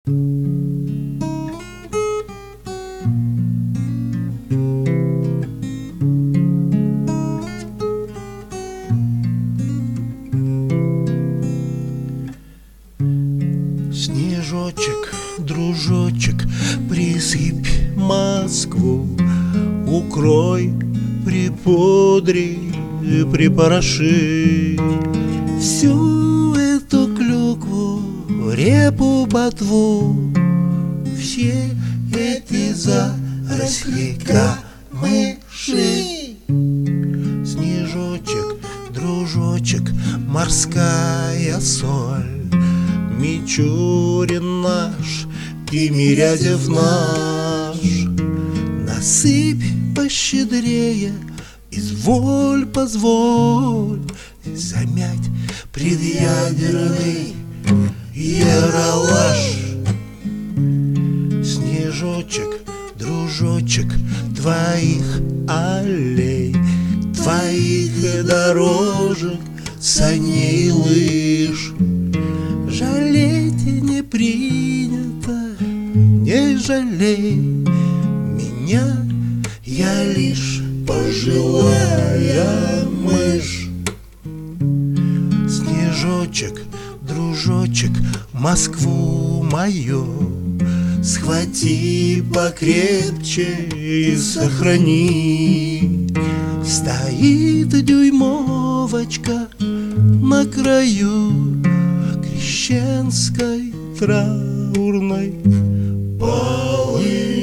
Снежочек, дружочек, присыпь Москву, укрой, припудри, припороши всю эту клюкву, репу, ботву, все эти заросли камыши. Снежочек, дружочек, морская соль, Мичурин наш, Тимирязев наш, насыпь пощедрее, изволь, позволь замять предъядерный ералаш. Снежочек, дружочек, твоих аллей, твоих дорожек, саней, лыж жалеть не принято, не жалей меня, я лишь пожилая мышь. Снежочек, дружочек, Москву мою схвати покрепче и сохрани. Стоит дюймовочка на краю крещенской траурной полы.